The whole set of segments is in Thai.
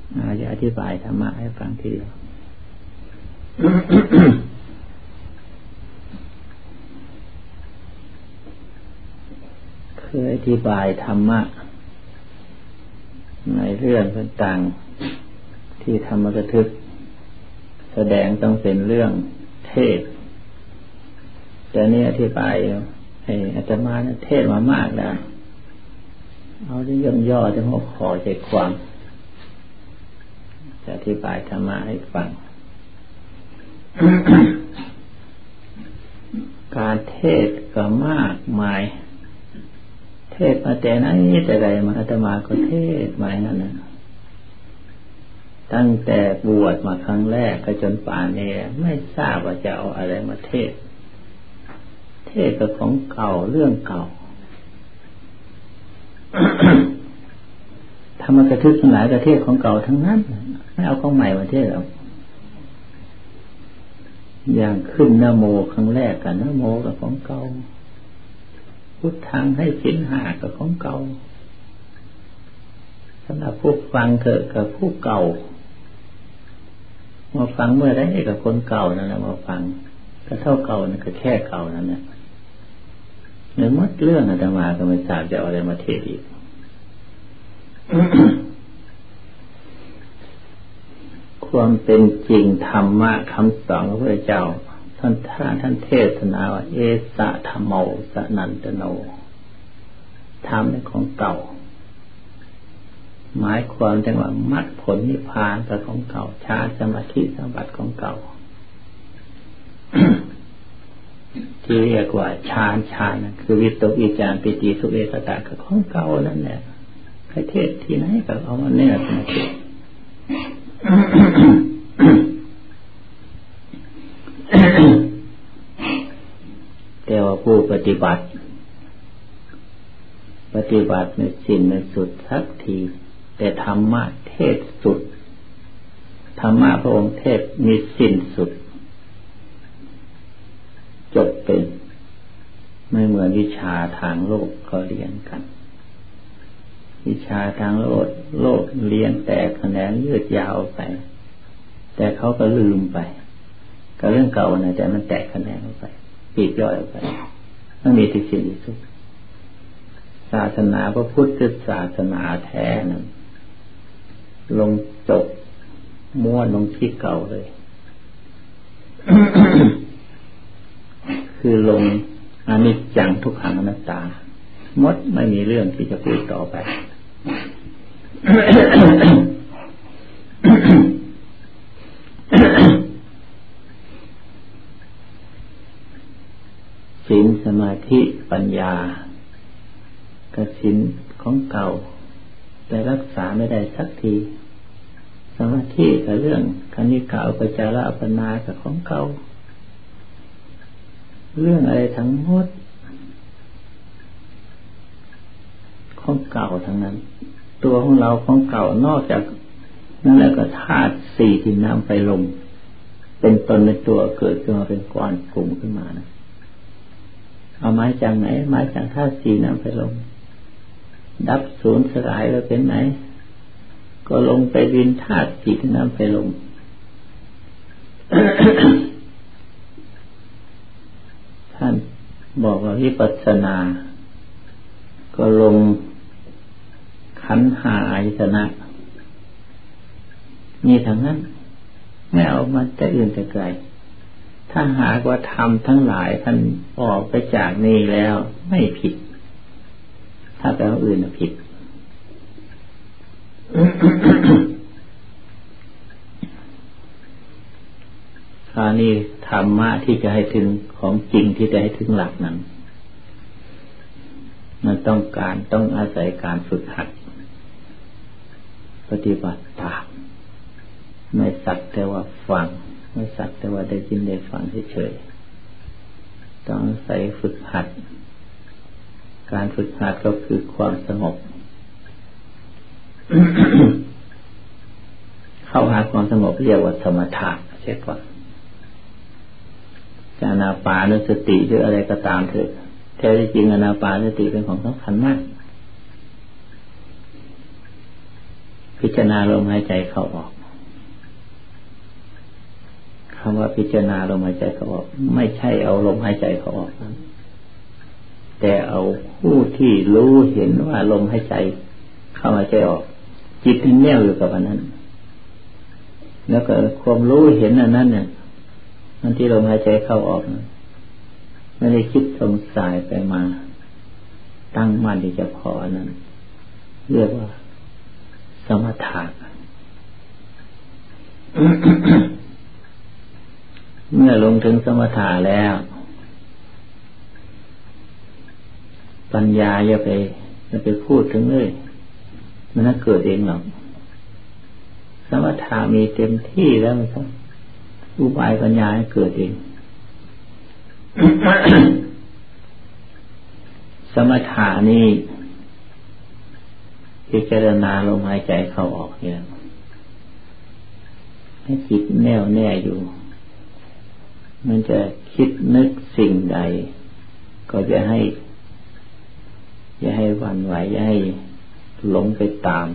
จะอธิบายธรรมะให้ฟังทีเดียว เคยอธิบายธรรมะในเรื่องต่างๆที่ธรรมกถึกแสดงต้องเป็นเรื่องเทศแต่นี่อธิบายให้อาตมาเทศมามากแล้วเอาที่ย่อๆที่หัวข้อใจความจะอธิบายธรรมะให้ฟัง การเทศก็มากมายเทศมาแต่ไหนแต่ไรมาอาตมาก็เทศมานั่นนะตั้งแต่บวชมาครั้งแรกก็จนป่านนี้ไม่ทราบว่าจะเอาอะไรมาเทศก็ของเก่าเรื่องเก่า ธรรมกถึกทั้งหลายประเทศของเก่าทั้งนั้นไม่เอาของใหม่มาเทศหรอกอย่างขึ้นนะโมครั้งแรกกันนะโมกับของเก่าพุทธังให้ศีล5กับของเก่าสำหรับผู้ฟังเถอะกับผู้เก่ามาฟังเมื่อไรกับคนเก่านั่นแหละมาฟังก็เท่าเก่านั่นก็แค่เก่านั่นแหละเนื้อมัดเรื่องอาตมาก็ไม่ทราบจะเอาอะไรมาเทศอีก ความเป็นจริงธรรมะคำสอนของพระเจ้าท่านเทศนาว่าเอสะธัมโมสนันตโนธรรมเป็นของเก่าหมายความถึงว่ามรรคผลนิพพานเป็นของเก่าฌานสมาธิสมบัติของเก่า ที่เรียกว่าฌานนั่นคือวิตกวิจารปิติสุขเอกตะก็ของเก่านั่นแหละใครเทศที่ไหนก็เอามาเนี่ยมาเทศ แต่ว่าผู้ปฏิบัติในสิ้นในสุดสักทีแต่ธรรมะเทศสุดธรรมะพระองค์เทศมีสิ้นสุดจบเป็นไม่เหมือนวิชาทางโลกเขาเรียนกันวิชาทางโลกเรียนแต่คะแนนยืดยาวไปแต่เขาก็ลืมไปก็เรื่องเก่านะแต่มันแตกคะแนนออกไปปีกย่อยออกไปต้องมีที่สิ้นที่สุดศาสนาพระพุทธศาสนาแท้นั้นลงจบม้วนลงที่เก่าเลย คือลงอนิจจังทุกขังอนัตตาหมดไม่มีเรื่องที่จะพูดต่อไป ศีลสมาธิปัญญาก็ศีลของเก่าแต่รักษาไม่ได้สักทีสมาธิกับเรื่องคณิกาอุปจาระอัปปนากับของเก่าเรื่องอะไรทั้งหมดของเก่าทั้งนั้นตัวของเราของเก่านอกจากนั่นแล้วก็ธาตุสี่ที่น้ำไฟลมเป็นตนในตัวเกิดขึ้นมาเป็นก้อนกลุ่มขึ้นมานะเอาไม้จากไหนไม้จากธาตุสี่น้ำไฟลมดับสูญสลายแล้วเป็นไหนก็ลงไปดินธาตุสี่น้ำไฟลม ท่านบอกว่าวิปัสสนาก็ลงขันธ์ห้าอายตนะนี่ทั้งนั้นไม่เอามาแต่อื่นแต่ไกลถ้าหากว่าธรรมทั้งหลายท่านออกไปจากนี้แล้วไม่ผิดถ้าไปเอาอื่นผิด คราวนี้ธรรมะที่จะให้ถึงของจริงที่จะให้ถึงหลักนั้นมันต้องอาศัยการฝึกหัดปฏิบัติตามไม่สักแต่ว่าฟังไม่สักแต่ว่าได้ยินได้ฟังเฉยๆต้องอาศัยฝึกหัดการฝึกหัดก็คือความสงบ เข้าหาความสงบเรียกว่าสมถะใช่ป่ะอานาปานสติหรืออะไรก็ตามเถอะแท้ที่จริงอานาปานสติเป็นของสำคัญมากพิจารณาลมหายใจเข้าออกคำว่าพิจารณาลมหายใจเข้าออกไม่ใช่เอาลมหายใจเข้าออกนั้นแต่เอาผู้ที่รู้เห็นว่าลมหายใจเข้าหายใจออกจิตที่แน่วอยู่กับอันนั้นแล้วก็ความรู้เห็นอันนั้นเนี่ยมันที่ลมหายใจเข้าออกไม่ได้คิดสงสัยไปมาตั้งมั่นที่จะพออันนั้นเรียกว่าสมถะ เมื่อลงถึงสมถะแล้วปัญญาอย่าไปพูดถึงเลยมันน่าเกิดเองหรอกสมถะมีเต็มที่แล้วครับอุบายปัญญาให้เกิดเอง สมถะนี่พิจารณาลมหายใจเข้าออกเนี่ยให้จิตแน่วแน่อยู่มันจะคิดนึกสิ่งใดก็อย่าให้หวั่นไหวอย่าให้หลงไปตาม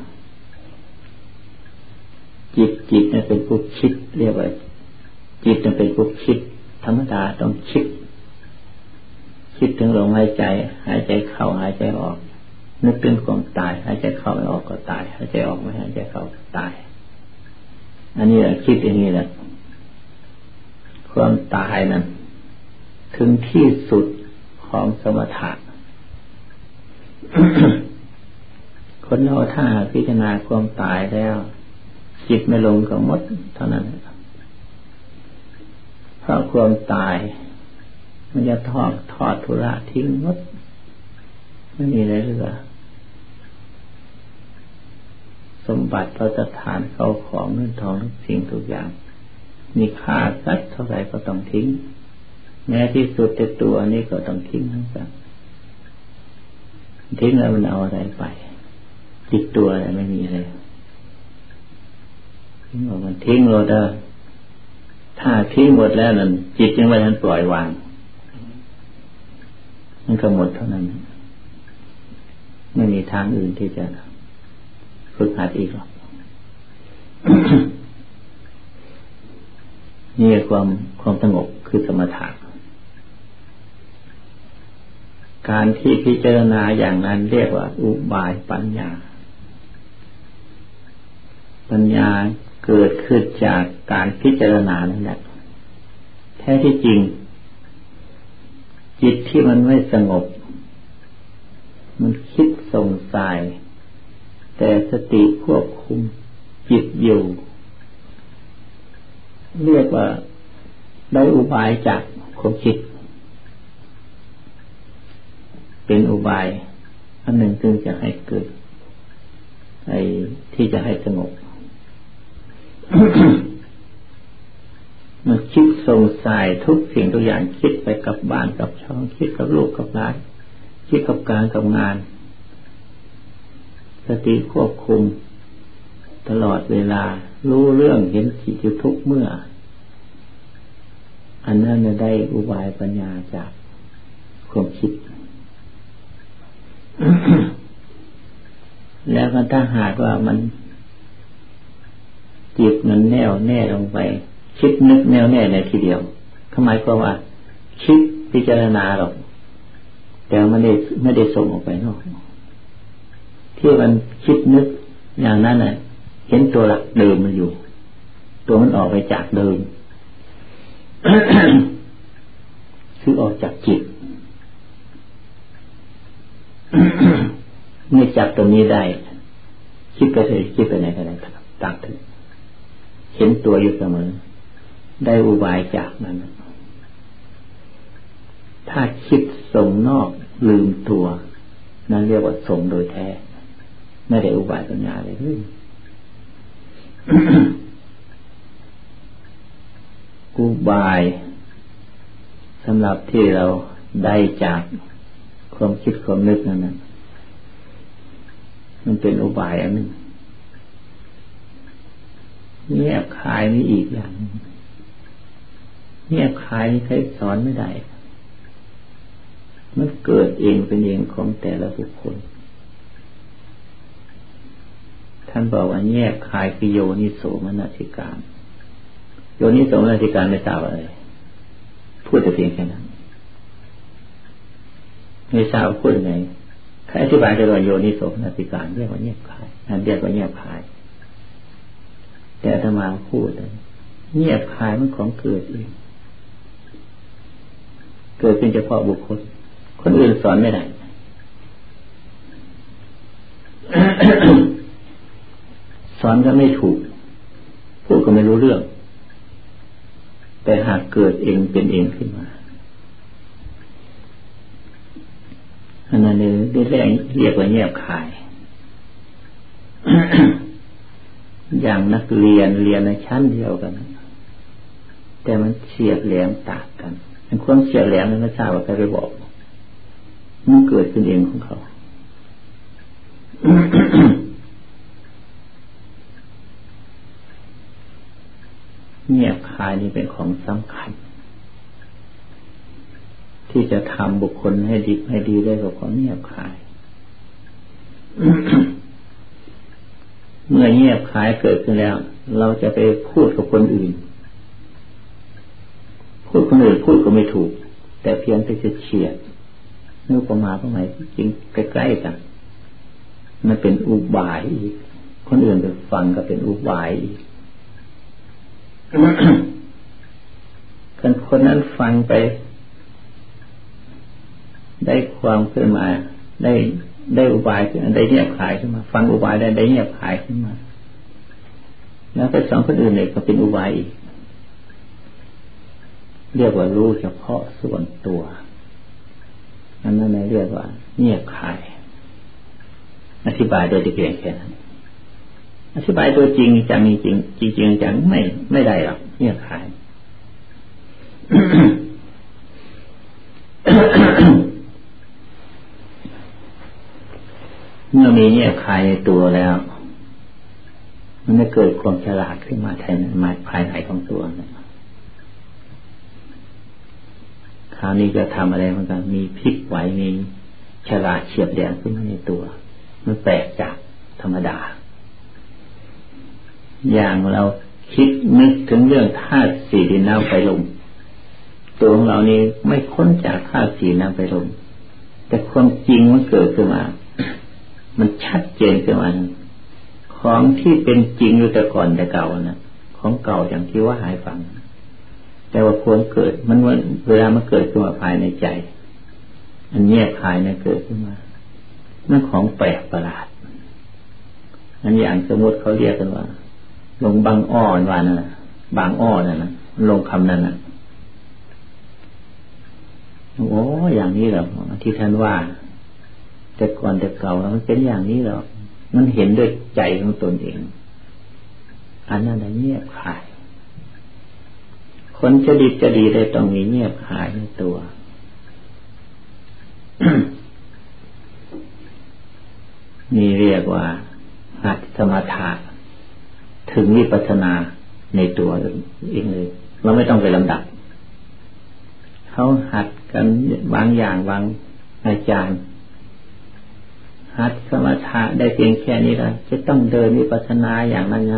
จิตนั่นเป็นผู้คิดเรียกว่าจิตนั่นเป็นผู้คิดธรรมดาต้องคิดถึงลมหายใจเข้าหายใจออกนึกถึงความตายหายใจเข้าไม่ออกก็ตายหายใจออกไม่หายใจเข้าตายอันนี้แหละคิดอย่างนี้แหละความตายนั้นถึงที่สุดของสมถะ คนเราถ้าพิจารณาความตายแล้วจิตไม่ลงก็หมดเท่านั้นเพราะความตายมันจะทอดทุระทิ้งหมดไม่มีอะไรเหลือสมบัติพระสถานเข้าของเงินทองทุกสิ่งทุกอย่างมีค่าสักเท่าไหร่ก็ต้องทิ้งแม้ที่สุดแต่ตัวนี้ก็ต้องทิ้งทั้งนั้นทิ้งแล้วมันเอาอะไรไปติดตัวอะไรไม่มีอะไรทิ้งออกมันทิ้งเราได้ถ้าทิ้งหมดแล้วนั่นจิตยังไม่ทันปล่อยวางมันก็หมดเท่านั้นไม่มีทางอื่นที่จะฝึกหัดอีกหรอก นี่ความสงบคือสมถะการที่พิจารณาอย่างนั้นเรียกว่าอุบายปัญญาเกิดขึ้นจากการพิจารณานั่นแหละแท้ที่จริงจิตที่มันไม่สงบมันคิดส่งสายแต่สติควบคุมจิตอยู่เรียกว่าได้อุบายจากความคิดเป็นอุบายอันหนึ่งซึ่งจะให้เกิดที่จะให้สงบ มันคิดส่งสายทุกสิ่งทุกอย่างคิดไปกับบ้านกับช่องคิดกับลูกกับหลานคิดกับการกับงานสติควบคุมตลอดเวลารู้เรื่องเห็นจิตอยู่ทุกเมื่ออันนั้นจะได้อุบายปัญญาจากความคิด แล้วก็ถ้าหากว่ามันจิตมันแน่วแน่ลงไปคิดนึกแน่วแน่ในทีเดียวหมายความว่าคิดพิจารณาหรอกแต่ไม่ได้ส่งออกไปนอกที่มันคิดนึกอย่างนั้นน่ะเห็นตัวหลักเดิมมันอยู่ตัวมันออกไปจากเดิม คือออกจากจิต เมื่อจับตรงนี้ได้คิดไปเลยคิดไปไหนก็ได้ต่างถึงเห็นตัวอยู่เสมอได้อุบายจากนั้นถ้าคิดส่งนอกลืมตัวนั่นเรียกว่าส่งโดยแท้ไม่ได้อุบายปัญญาเลย อุบายสำหรับที่เราได้จากความคิดความนึกนั่นนะมันเป็นอุบายอันหนึ่งเงียบคายนี่อีกอย่างเงียบคายนี่ใครสอนไม่ได้มันเกิดเองเป็นเองของแต่ละบุคคลถ้ท่านบอกว่าแยกคายคือโยนิโสมนสิการโยนิโสมนสิการไม่ทราบอะไรพูดแต่เพียงแค่นั้นไม่ทราบพูดยังไงใครอธิบายได้ว่าโยนิโสมนสิการเรียกว่าแยกคายนั่นเรียกว่าแยกคายแต่อาตมาพูดแยกคายมันของเกิดเองเกิดเป็นเฉพาะบุคคลคนอื่นสอนไม่ได้ สอนก็ไม่ถูกพูดก็ไม่รู้เรื่องแต่หากเกิดเองเป็นเองขึ้นมาอันนั้นได้แรงเรียกว่าแยบคาย อย่างนักเรียนในชั้นเดียวกันแต่มันเฉียดแหลมต่างกันมันความเฉียดแหลมนั้นไม่ทราบว่าใครไปบอกมันเกิดขึ้นเองของเขา เงียบคายนี่เป็นของสำคัญที่จะทำบุคคลให้ดีได้ก็เพราะเงียบคาย เมื่อเงียบคายเกิดขึ้นแล้วเราจะไปพูดกับคนอื่นพูดก็ไม่ถูกแต่เพียงแต่จะเฉียดนึกประมาณตรงไหนจริงใกล้ๆกันมันเป็นอุบายอีกคนอื่นไปฟังก็เป็นอุบายอีก คนนั้นฟังไปได้ความขึ้นมาได้อุบายได้เงียบคายขึ้นมาฟังอุบายได้เงียบคายขึ้นมาแล้วไปสอนคนอื่นเลยก็เป็นอุบายอีกเรียกว่ารู้เฉพาะส่วนตัวอันนั้นเรียกว่าเงียบคายอธิบายโดยเพียงแค่นั้นอธิบายตัวจริงจังจริงจังไม่ได้หรอกเงียบคาย เมื่อมีเงียบคายในตัวแล้วมันจะเกิดความฉลาดขึ้นมาภายในของตัวนะคราวนี้จะทำอะไรมันก็มีพลิกไหวมีฉลาดเฉียบแหลมขึ้นมาในตัวมันแปลกจากธรรมดาอย่างเราคิดนึกถึงเรื่องธาตุสี่ดินน้ำไฟลมตัวของเรานี่ไม่พ้นจากธาตุสี่น้ำไฟลมแต่ความจริงมันเกิดขึ้นมามันชัดเจนขึ้นมาของที่เป็นจริงอยู่แต่ก่อนแต่เก่านะของเก่าอย่างที่ว่าหายฟังแต่ว่าความเกิดมันเวลามันเกิดขึ้นมาภายในใจอันเงียบคายเนี่ยเกิดขึ้นมานั่นของแปลกประหลาดอันอย่างสมมติเขาเรียกกันว่าลงบางอ้อว่านั่นน่ะบางอ้อนั่นน่ะลงคำนั้นน่ะโอ้อย่างนี้เหรอที่ท่านว่าแต่ก่อนแต่เก่ามันเป็นอย่างนี้เหรอมันเห็นด้วยใจของตนเองอันนั้นเงียบคายคนจะดีได้ต้องมีเงียบคายในตัว นี่เรียกว่าหัดสมถะถึงวิปัสสนาในตัวเองเลยเราไม่ต้องไปลำดับเขาหัดกันบางอย่างบางอาจารย์หัดสมถะได้เพียงแค่นี้แล้วจะต้องเดินวิปัสสนาอย่างนั้น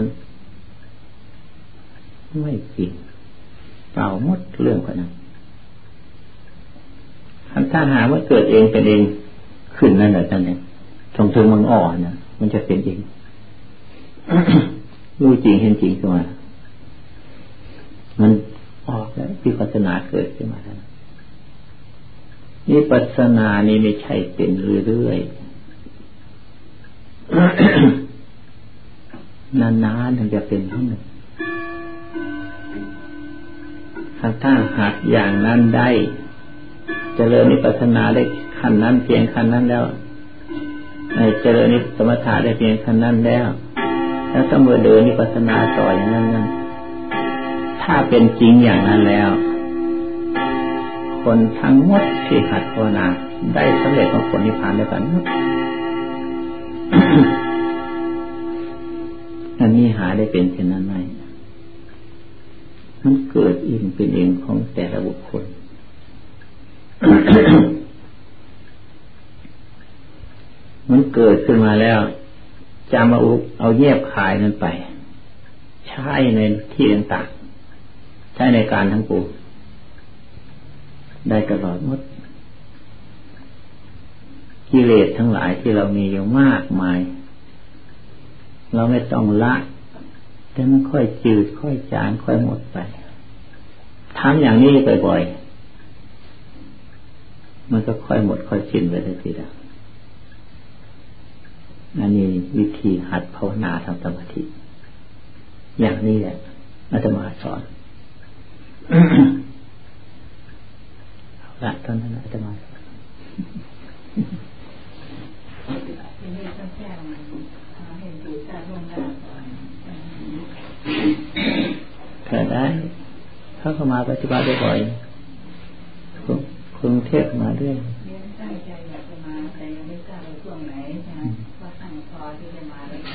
ไม่จริงเปล่าหมดเรื่องกว่านั้นถ้าหาว่าเกิดเองเป็นเองขึ้นนั่นแหละนั่นเนี่ยถึงมันอ่อนนะมันจะเป็นเอง รู้จริงเห็นจริงขึ้นมามันออกแล้ววิปัสสนาเกิดขึ้นมาแล้ววิปัสสนานี่ไม่ใช่เป็นเรื่อยๆ นานๆถึงจะเป็นทั้งหนึ่งถ้าหัดอย่างนั้นได้เจริญวิปัสสนาได้ขั้นนั้นเพียงขั้นนั้นแล้วเจริญสมถะได้เพียงขั้นนั้นแล้วต้องมาเดินวิปัสสนาต่ออย่างนั้นถ้าเป็นจริงอย่างนั้นแล้วคนทั้งหมดที่หัดภาวนาได้สำเร็จของผลนิพพานด้วยกันอันนี้หาได้เป็นเช่นนั้นไหมมันเกิดเองเป็นเองของแต่ละบุคคล มันเกิดขึ้นมาแล้วจำเอาแยบขายนั้นไปใช้ในที่ต่างๆใช้ในการทั้งปวงได้ตลอดหมดกิเลสทั้งหลายที่เรามีอยู่มากมายเราไม่ต้องละแต่มันค่อยจืดค่อยจางค่อยหมดไปทำอย่างนี้บ่อยๆมันก็ค่อยหมดค่อยสิ้นไปทีเดียวอันนี้วิธีหัดภาวนาทำสมาธิอย่างนี้แหละอาตมาสอนละตอนนั้นอาตมาถ้าได้เขาเข้ามาปฏิบัติบ่อยๆกรุงเทพมาด้วยตั้งใจอยากจะมาแต่ยังไม่ทราบว่าช่วงไหนว่าตั้งพอที่จะมาแล้ว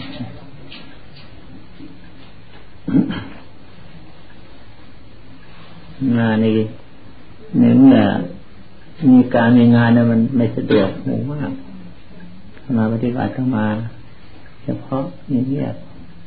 งานนี้ในเมื่อมีการมีงานเนี่ยมันไม่สะดวกมากมาปฏิบัติต้องมาเฉพาะเงียบ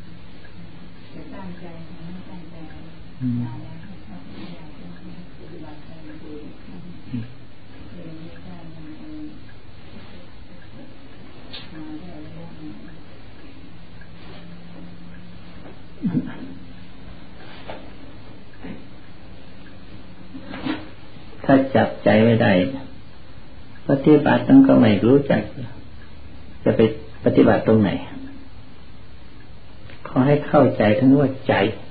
ถ้าจับใจไม่ได้ปฏิบัติต้องก็ไม่รู้จักจะไปปฏิบัติตรงไหนขอให้เข้าใจทั้งว่าใจ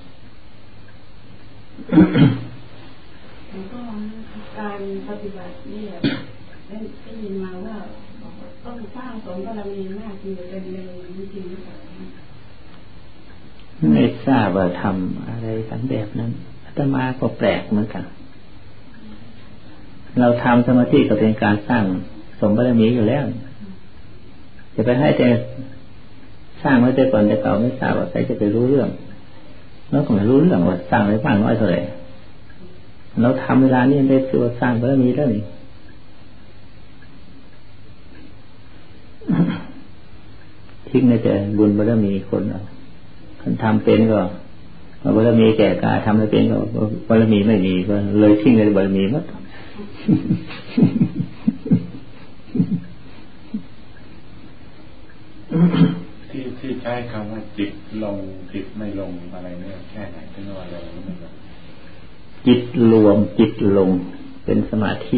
ก็การปฏิบัตินี่ได้ยินมาว่าต้องสร้างสมบารมีมากคือเป็นเรื่องจริงหรือเปล่าไม่ทราบว่าทำอะไรกันแบบนั้นอาตมาก็แปลกเหมือนกันเราทำสมาธิก็เป็นการสร้างสมบารมีอยู่แล้วจะไปให้แต่สร้างไว้แต่ก่อนแต่เก่าไม่ทราบว่าใครจะไปรู้เรื่องแล้วก็ไม่รู้เรื่องว่าสร้างไว้มากน้อยเท่าไหร่เราทำเวลานี้ได้ตัวสร้างบารมีแล้วนี่ทิ้งในแต่บุญบารมีคนเอาคนทำเป็นก็บารมีแก่กล้าทำไม่เป็นก็บารมีไม่มีก็เลยทิ้งในบารมีหมดที่ใช้คำว่าจิตลงจิตไม่ลงอะไรเนี่ยแค่ไหนที่ว่าลงหรือไม่ลงจิตรวมจิตลงเป็นสมาธิ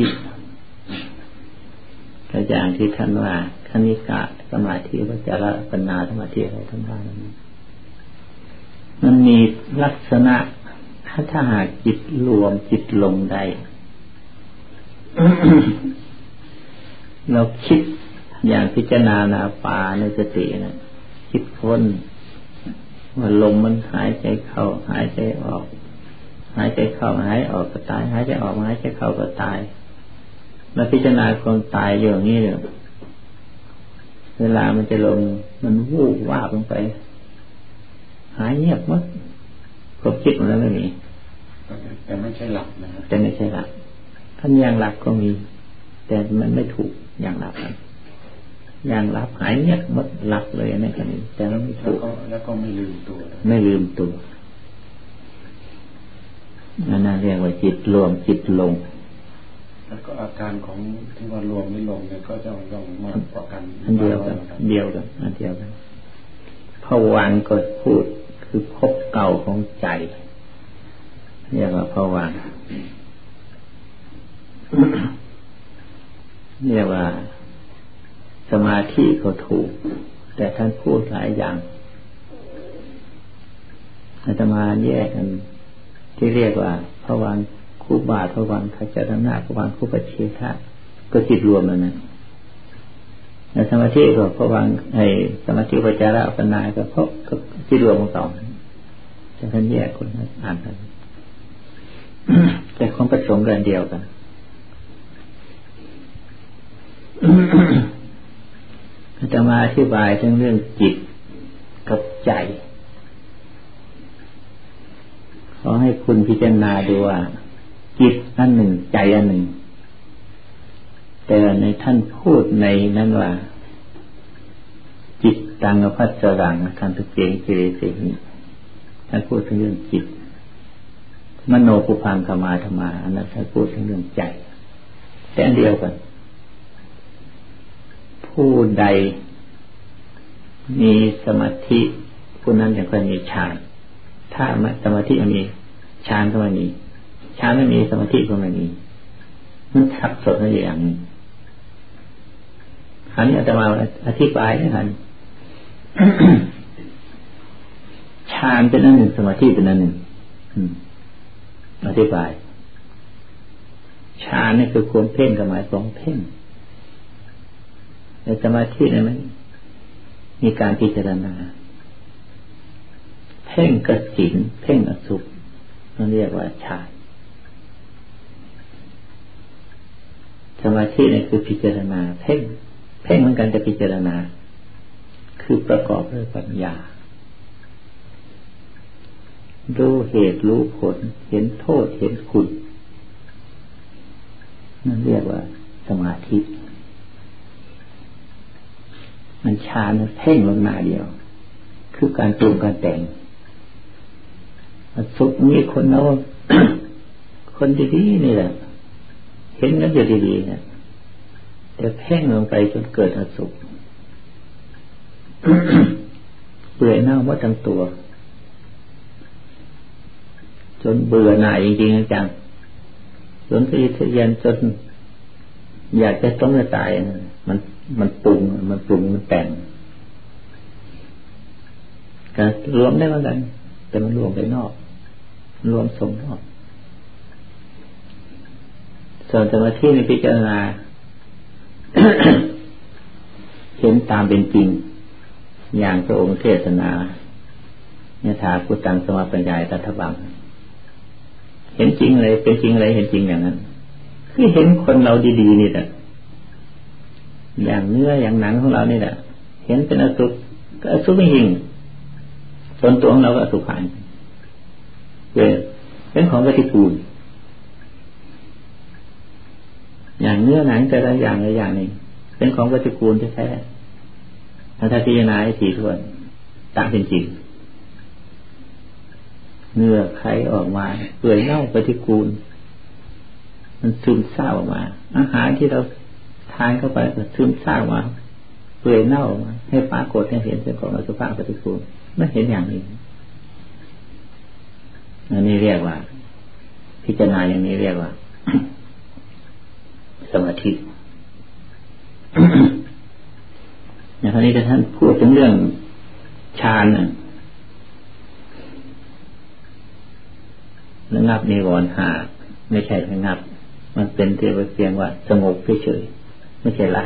ก็อย่างที่ท่านว่าคณิกะสมาธิวัจจระปัญญาสมาธิอะไรทั้งหลายนั้นมันมีลักษณะถ้าหากจิตรวมจิตลงได้ เราคิดอย่างพิจารณานาปาในสตินะคิดค้นว่าลมมันหายใจเข้าหายใจออกหายใจเข้าหายออกก็ตายหายใจออกหายใจเข้าก็ตายแล้วพิจารณาความตายอยู่อย่างนี้เนี่ยเวลามันจะลงมันวูบวาบลงไปหายเงียบหมดความคิดมันแล้วไม่มีแต่ไม่ใช่หลับนะแต่ไม่ใช่หลับท่านอย่างหลับก็มีแต่มันไม่ถูกอย่างหลับกันอย่างหลับหายเงียบหมดหลับเลยนั่นก็นี่แต่เราไม่ถูกแล้วก็ไม่ลืมตัวไม่ลืมตัวนั่นเรียกว่าจิตรวมจิตลงแล้วก็อาการของที่ว่ารวมไม่ลงเนี่ยก็จะต้องมากกว่ากันอันเดียวกันอันเดียวกันภวังค์ก็พูดคือภพเก่าของใจเรียกว่าภวังค์เรียกว่าสมาธิก็ถูกแต่ท่านพูดหลายอย่างอาตมาแยกกันที่เรียกว่าภวังค์คูบาภวังค์ขจรณะภวังค์คูปเฉทะก็จิตรวมแล้วนะในสมาธิก็ภวังค์สมาธิอุปจาระปัญญาก็เพราะก็จิตรวมของสองแต่ท่านแยกคนอ่านกันแต่ความประสงค์กันเดียวกันอาตมาอธิบายทั้งเรื่องจิตกับใจขอให้คุณพิจารณาดูว่าจิตอันหนึ่งใจอันหนึ่งแต่ในท่านพูดในนั้นว่าจิตตังอภัสสรังคันตุเกกิเลสหิท่านพูดถึงเรื่องจิตมโนปุพังคมาธรรมาอันนั้นท่านพูดถึงเรื่องใจแต่อันเดียวกันผู้ใดมีสมาธิผู้นั้นจะค่อยมีฌานถ้าสมาธิมีฌานก็ไม่มีฌานไม่มีสมาธิก็ไม่มีมันทับสดนั่นอย่างนี้อันนี้อาตมาอธิบายให้ท่าน ฌานเป็นอันหนึ่งสมาธิเป็นอันหนึ่งอธิบายฌานนี่คือความเพ่งกับหมายของเพ่งในสมาธินี่มันมีการพิจารณาเพ่งกสิณเพ่งอสุภนั่นเรียกว่าฌานสมาธินี่คือพิจารณาเพ่งเหมือนกันจะพิจารณาคือประกอบด้วยปัญญารู้เหตุรู้ผลเห็นโทษเห็นคุณนั่นเรียกว่าสมาธิมันฌานเพ่งลงหน้าเดียวคือการปรุงการแต่งสุขมีคนเรา คนดีๆนี่แหละเห็นกันอยู่ดีๆเนี่ยแต่เพ่งลงไปจนเกิดอสุข เปื่อยเน่าหมดทั้งตัวจนเบื่อหน่ายจริงๆจังจนทะเยอจนอยากจะต้องจะตายมันปรุงมันแต่งการรวมได้เหมือนกันแต่มันรวมไปนอกรวมส่งนอกส่วนสมาธิในพิจารณา เห็นตามเป็นจริงอย่างพระองค์เทศนาเนี่ยถาพุทธังสมาปัญญาตัทบังเห็นจริงเลยเป็นจริงเลยเห็นจริงอย่างนั้นคือเห็นคนเราดีๆนี่แหละอย่างเนื้ออย่างหนังของเรานี่แหละเห็นเป็นอสุภก็อสุภไม่จริงส่วนตัวของเราก็อสุภานเป็นของปฏิกูลอย่างเนื้อหนังแต่ละอย่างละอย่างนี้เป็นของปฏิกูลแท้ๆถ้าพิจารณาให้ถี่ถ้วนตามเป็นจริงเนื้อไขออกมาเปื่อยเน่าปฏิกูลมันซึมซาบออกมาอาหารที่เราทานเข้าไปก็ซึมซาบออกมาเปื่อยเน่าออกมาให้ปรากฏให้เห็นเป็นของอสุภะปฏิกูลไม่เห็นอย่างนี้อันนี้เรียกว่าพิจารณาอย่างนี้เรียกว่า สมาธิ อย่างนี้ท่านพูดถึงเรื่องฌานระงับนิวรณ์ห้าไม่ใช่ระงับมันเป็นเพียงว่าสงบเฉยๆไม่ใช่ละ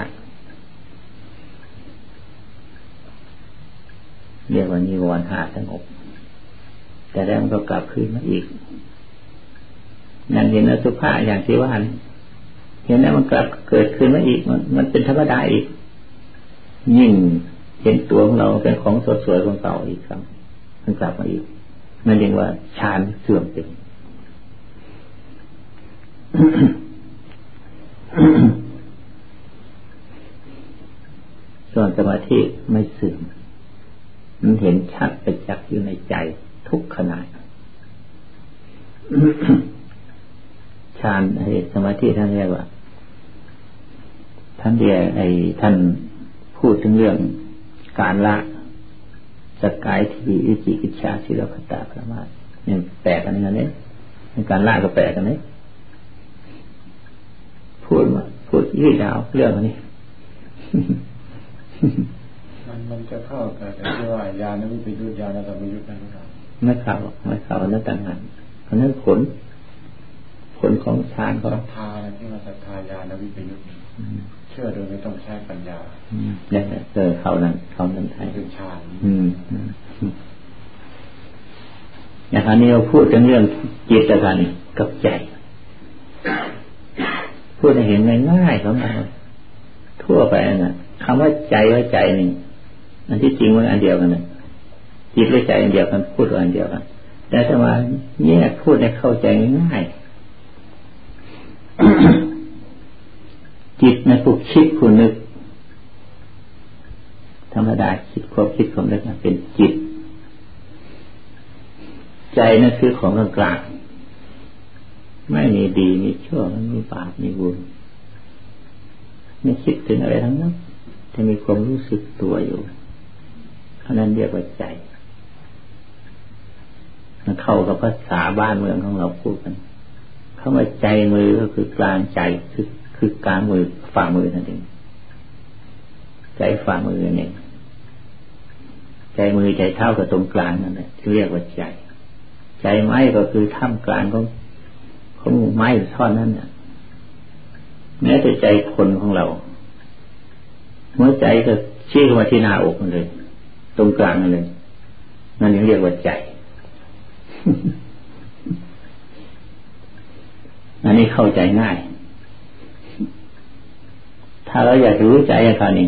เรียกว่านิวรณ์ห้าสงบแต่แล้วมันก็กลับคืนมาอีกอย่างเห็นอสุภะอย่างที่ว่าเห็นแล้วมันกลับเกิดขึ้นมาอีกมันเป็นธรรมดาอีกยิ่งเห็นตัวของเราเป็นของสดสวยของเก่าอีกครั้งมันกลับมาอีกนั่นเรียกว่าฌานเสื่อมไป ส่วนสมาธิไม่เสื่อมมันเห็นชัดประจักษ์อยู่ในใจทุกขณะ ฌานสมาธิท่านเรียกว่าท่านพูดถึงเรื่องการละสกายทิฏฐิวิจิกิจฉาศีลพัตตาปรามาสเนี่ยแปลกันนั่นเองการละก็แปลกันนี่พูดยืดยาวเรื่องนี้มันจะเข้ากับที่ว่าญาณวิปยุตญาณสัมปยุตนั่นหรือเปล่าไม่เข้านั่นต่างหากเพราะนั้นผลของฌานของศรัทธาที่มาศรัทธาญาณวิปยุตเชื่อโดยไม่ต้องใช้ปัญญาเนี่ยเขานั้นไทยเป็นฌานอย่างนี้เราพูดถึงเรื่องจิตกันกับใจพูดให้เห็นง่ายๆของเราทั่วไปน่ะคำว่าใจว่าใจนี่อันที่จริงมันอันเดียวกันนะจิตและใจอันเดียวกันพูดอันเดียวกันแต่ถ้ามาแยกพูดให้เข้าใจง่ายจิตในผู้คิดผู้นึกธรรมดาความคิดของนึกเป็นจิตใจนั่นคือของกลางๆไม่มีดีมีชั่วไม่มีบาปมีบุญไม่คิดถึงอะไรทั้งนั้นจะมีความรู้สึกตัวอยู่อันนั้นเรียกว่าใจมันเข้ากับภาษาบ้านเมืองของเราพูดกันคำว่าใจมือก็คือกลางใจคือกลางมือฝ่ามือนั่นเองใจฝ่ามือเนี่ยใจมือใจเท้ากับตรงกลางนั่นแหละที่เรียกว่าใจใจไม้ก็คือท่ามกลางของไม้ท่อนนั้นเนี่ยแม้แต่ใจคนของเราหัวใจก็ชี้เข้ามาที่หน้าอกมันเลยตรงกลางนั่นเลยนั่นเรียกว่าใจอันนี้เข้าใจง่ายถ้าเราอยากรู้ใจคราวนี้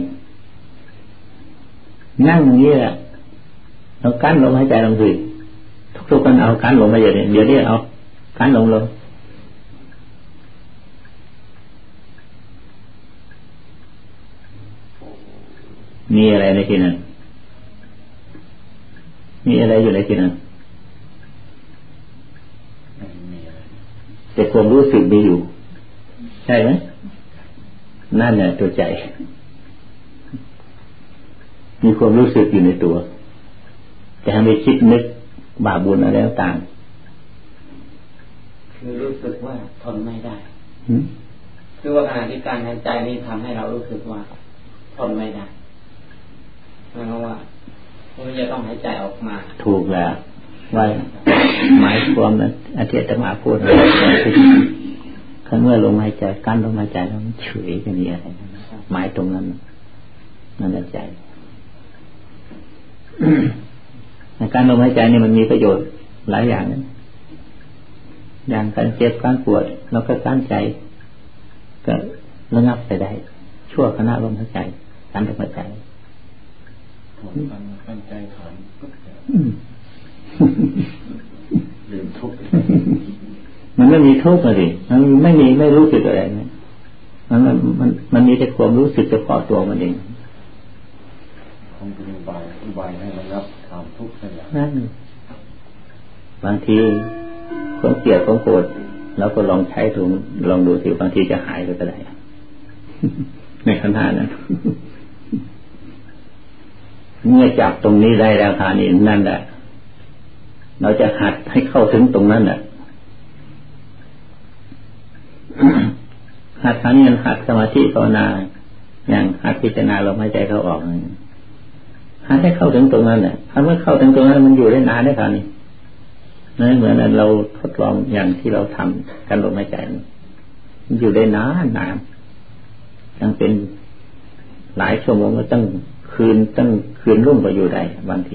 นั่งอย่างนี้แหละเรากั้นลมหายใจลงสิทุกคนเอากั้นลมมาเดี๋ยวนี้เอากั้นลงมีอะไรในที่นั้นมีอะไรอยู่ในที่นั้นแต่ความรู้สึกมีอยู่ใช่ไหมนั่นแหละตัวใจมีความรู้สึกอยู่ในตัวแต่ทำให้คิดนึกบาปบุญอะไรต่างคือรู้สึกว่าทนไม่ได้คือว่าขณะที่การหายใจนี่ทำให้เรารู้สึกว่าทนไม่ได้หมายความว่ามันจะต้องหายใจออกมาถูกแล้วว่าหมายความนั้นอาทิตย์จะมาพูดคือเมื่อลมหายใจกั้นลมหายใจแล้วมันเฉยจะมีอะไรหมายตรงนั้นนั่นแหละใจการลมหายใจนี่มันมีประโยชน์หลายอย่างนะอย่างการเจ็บการปวดแล้วก็การใจก็ระงับไปได้ชั่วขณะลมหายใจการลมหายใจการใจถอนลืมทุกข์มันไม่มีทุกข์เลยมันไม่รู้สึกอะไรเนี่ยมันมีแต่ความรู้สึกเฉพาะตัวมันเองคงเป็นอุบายให้ระงับความทุกข์นั่นบางทีความเกลียดความโกรธเราก็ลองใช้ถุงลองดูสิบางทีจะหายก็ได้ในขณะนั้นเมื่อจับตรงนี้ได้แล้วทานี่นั่นแหละเราจะหัดให้เข้าถึงตรงนั้นแหละหัดทางนี้หัดสมาธิภาวนาอย่างหัดพิจารณาลมหายใจเข้าออกหัดให้เข้าถึงตรงนั้นแหละถ้าเมื่อเข้าถึงตรงนั้นมันอยู่ได้นานได้ทานี่นั่นเหมือนเราทดลองอย่างที่เราทำกันลมหายใจมันอยู่ได้นานยังเป็นหลายชั่วโมงก็ตั้งคืนรุ่งก็อยู่ได้บางที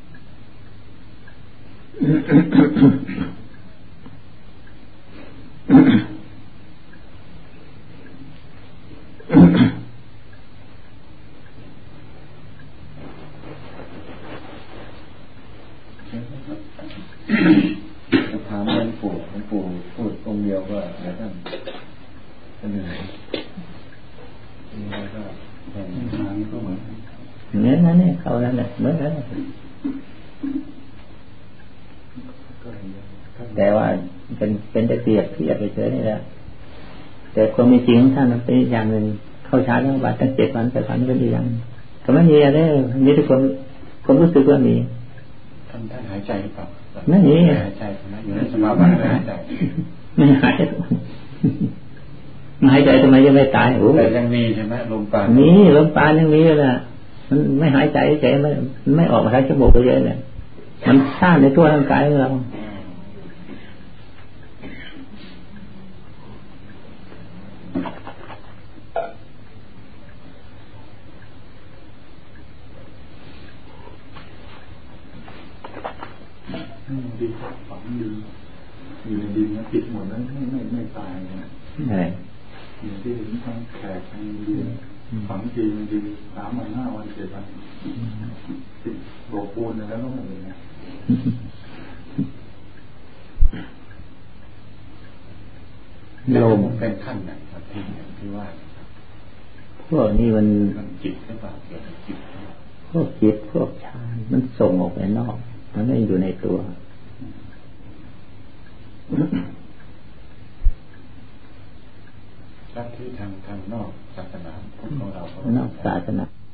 ถามหลวงปู่พูดองค์เดียวก็เดี๋ยวท่านจะเหนื่อยก็ทางก็เหมือนนั่นเนี่ยเขาแล้วเนี่ยเหมือนกันแต่ว่าเป็นตะเกียบที่จะไปเจอนี่แหละแต่ความมีจริงท่านมันเป็นอย่างหนึ่งเข้าชาร์จแล้วบาดตั้ง7 วัน8 วันก็ดีอย่างแต่ไม่มีอะไรมีแต่ความรู้สึกว่ามีท่านหายใจหรือเปล่าไม่มีหายใจนะอยู่ในสมาบัติหายใจไม่หายหายใจทำไมจะไม่ตายโอ้แต่ยังมีใช่ไหมลมปราณมีลมปราณยังมีเลยนะมันไม่หายใจเฉยมันไม่ออกมาทางจมูกเยอะเลยมันซ่านในตัวร่างกายของเราดีฝังดีอยู่ในดินนะติดหมดนั้นไม่ตายนะอย่างที่เห็นทั้งแขกทั้งดินฝังจริงดิน3 วัน 5 วัน 7 วันติดโบกปูนแล้วก็ไม่เลยนะโลมเป็นขั้นไหนครับที่ว่าพวกนี้มันจิตหรือเปล่าเกี่ยวกับจิตวกจิตพวกฌานมันส่งออกไปนอกมันไม่อยู่ในตัวลัทธิทางนอกศาสนาพวกเรานอกศาสนา